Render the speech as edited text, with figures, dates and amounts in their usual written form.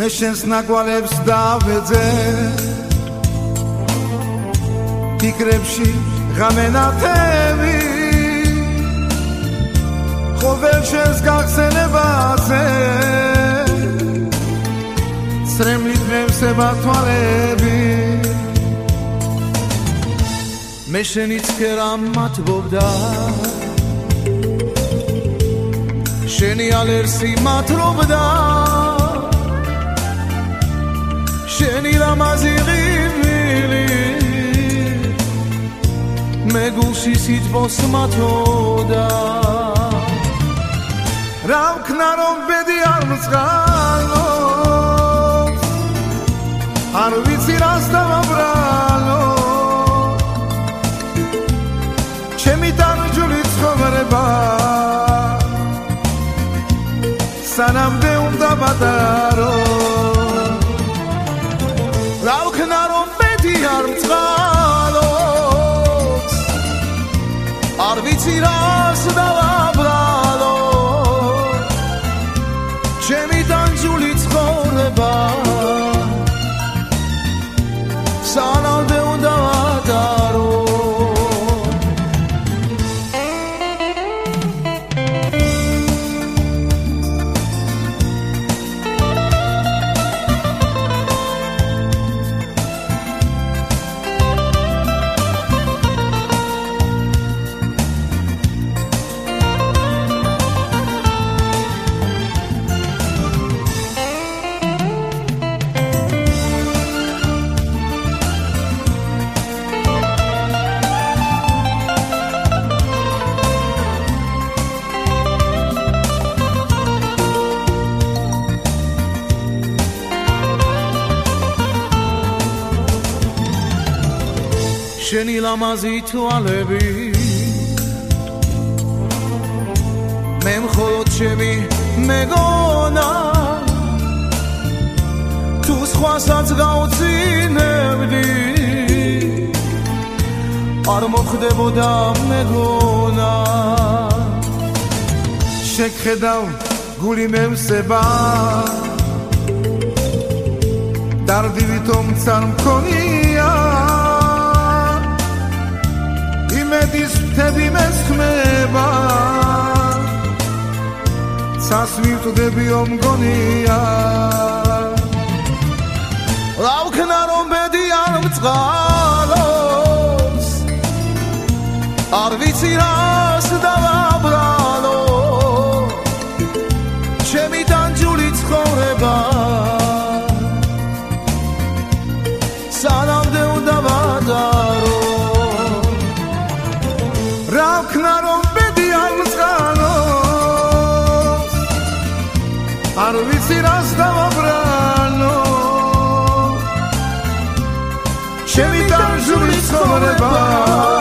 მე შენს ნაკვალებს დავეძე ფიქრებში ღამენათები ყოველ შენს გახსენებაზე სრემლით მევსება თვალები მე შენიც ქერა მათბობდა შენი ალერსი მათრობდა შენი რამაზი ღიმილი მე გულში სიძბოს მათოდა რა ვქნა რომ ბედი არ მწყალობს არ ვიცი რას დავაბრალო ჩემი დარჯული ცხოვრება სანამდე უნდა ბადარო რა ვქნა რომ ბედი არ მწყალობს არ ვიცი რას დავაბრალო ჩემი დარჯული ცხოვრება სანამდე უნდა ბადარო შენი ლამაზი თვალები მე მხოლოდ ჩემი მეგონა თუ სხვასაც გავწინებდი არ მოხდებოდა მეგონა შეგხედავ გული მევსება დარდივით ომცარ მქონია იმედის მთები მესხმება ცას მივტვდებიო მგონია რა ვქნა რომ ბედი არ მწყალობს არ ვიცი რას დავაბრალო ჩემი დანჯული ცხოვრება სანამდე უნდა ბადარო რა ვქნა რომ ბედი არ მწყალობს არ ვიცი რას დავაბრალო ჩემი დარჯული ცხოვრება